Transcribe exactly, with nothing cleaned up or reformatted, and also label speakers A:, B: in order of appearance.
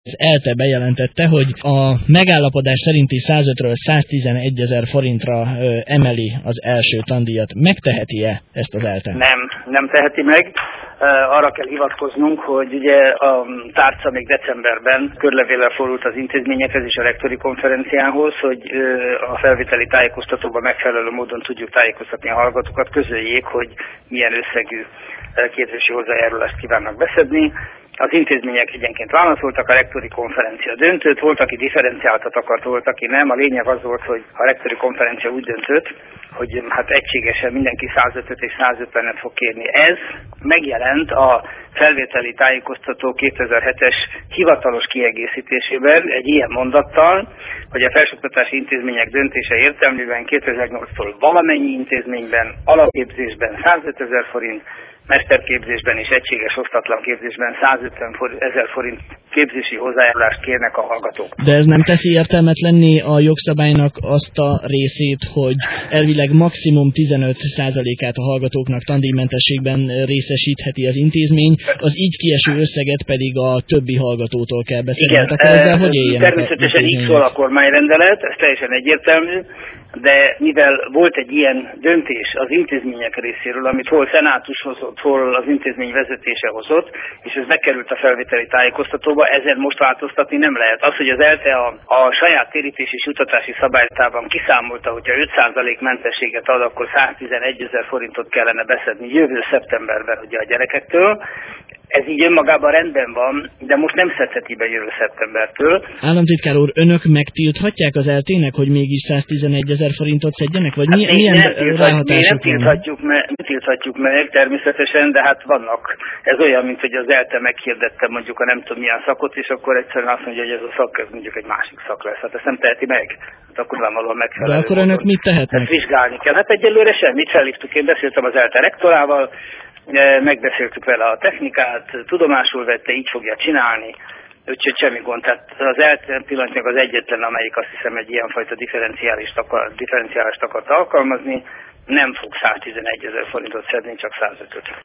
A: Az ELTE bejelentette, hogy a megállapodás szerinti százötről száztizenegyezer forintra emeli az első tandíjat. Megteheti-e ezt az ELTE?
B: Nem, nem teheti meg. Arra kell hivatkoznunk, hogy ugye a tárca még decemberben körlevéllel fordult az intézményekhez és a rektori konferenciához, hogy a felvételi tájékoztatóban megfelelő módon tudjuk tájékoztatni a hallgatókat, közöljék, hogy milyen összegű képzési hozzájárulást kívánnak beszedni. Az intézmények egyenként válaszoltak, a rektori konferencia döntött, volt, aki differenciáltat akart, volt, aki nem. A lényeg az volt, hogy a rektori konferencia úgy döntött, hogy hát egységesen mindenki százötöt és százötvenet fog kérni. Ez megjelent a felvételi tájékoztató kétezer-hetes hivatalos kiegészítésében egy ilyen mondattal, hogy a felsőoktatási intézmények döntése értelmében kétezer-nyolctól valamennyi intézményben, alapképzésben százötezer forint, mesterképzésben és egységes osztatlan képzésben százötven ezer forint képzési hozzájárulást kérnek a hallgatók.
A: De ez nem teszi értelmetlenné a jogszabálynak azt a részét, hogy elvileg maximum tizenöt százalékát a hallgatóknak tandíjmentességben részesítheti az intézmény, az így kieső összeget pedig a többi hallgatótól kell beszélni.
B: Igen,
A: hát ezzel hogy éljenek?
B: Természetesen így szól a kormányrendelet, ez teljesen egyértelmű, de mivel volt egy ilyen döntés az intézmények részéről, amit hol szenátus hozott, hol az intézmény vezetése hozott, és ez bekerült a felvételi tájékoztatóba, ezen most változtatni nem lehet. Az, hogy az ELTE a, a saját térítés és jutatási szabálytában kiszámolta, hogyha öt százalék mentességet ad, akkor száztizenegyezer forintot kellene beszedni jövő szeptemberben ugye a gyerekektől. Ez így önmagában rendben van, de most nem szedheti be jövő szeptembertől.
A: Államtitkár úr, önök megtilthatják az ELTE-nek, hogy mégis száztizenegyezer forintot szedjenek? Vagy
B: hát
A: mi, milyen
B: nem tilthatjuk, mi nem tilthatjuk, me, nem tilthatjuk meg természetesen, de hát vannak. Ez olyan, mint hogy az ELTE meghirdette mondjuk a nem tudom milyen szakot, és akkor egyszerűen azt mondja, hogy ez a szak, ez mondjuk egy másik szak lesz. Hát ezt nem teheti meg. Hát akkor nem valóan megfelelő.
A: De akkor önök mit tehetnek?
B: Ezt vizsgálni kell. Hát egyelőre semmit felhívtuk. Én beszéltem az ELTE rektorával, megbeszéltük vele a technikát, tudomásul vette, így fogja csinálni, úgyhogy semmi gond. Tehát az ELTE pillanatnyilag az egyetlen, amelyik azt hiszem egy ilyenfajta differenciális akar, differenciálást akart alkalmazni, nem fog száztizenegyezer forintot szedni, csak százötöt.